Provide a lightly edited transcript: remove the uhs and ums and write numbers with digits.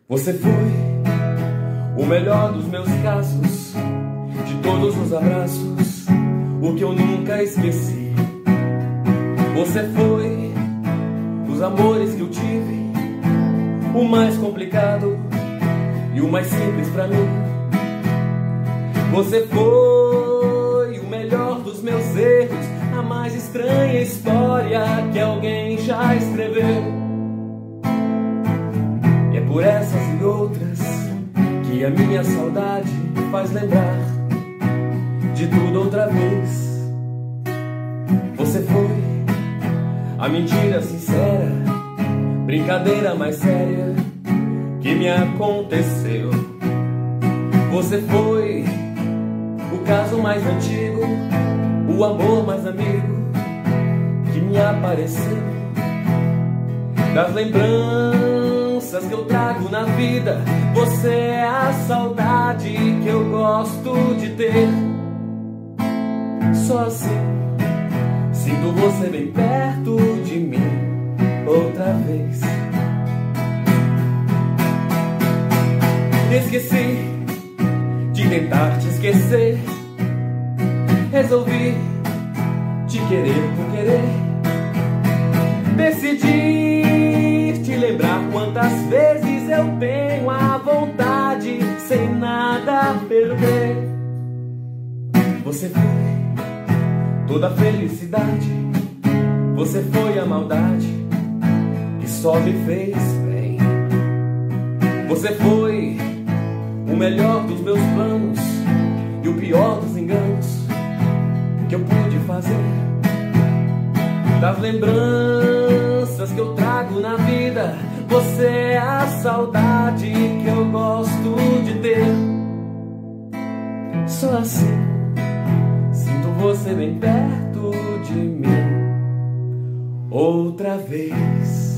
Você foi o melhor dos meus casos, de todos os abraços, o que eu nunca esqueci. Você foi os amores que eu tive, o mais complicado e o mais simples pra mim. Você foi o melhor dos meus erros, a mais estranha história que alguém já escreveu. E é por essas e outras que a minha saudade faz lembrar de tudo outra vez. Você foi a mentira sincera, brincadeira mais séria que me aconteceu. Você foi o caso mais antigo, o amor mais amigo que me apareceu. Das lembranças que eu trago na vida, você é a saudade que eu gosto de ter. Só assim sinto você bem perto de mim outra vez. Esqueci de tentar te esquecer, resolvi te querer por querer. Decidi te lembrar quantas vezes eu tenho a vontade sem nada perder. Você foi toda a felicidade, você foi a maldade que só me fez bem. Você foi o melhor dos meus planos e o pior dos enganos que eu pude fazer. Das lembranças que eu trago na vida, você é a saudade que eu gosto de ter. Só assim sinto você bem perto de mim outra vez.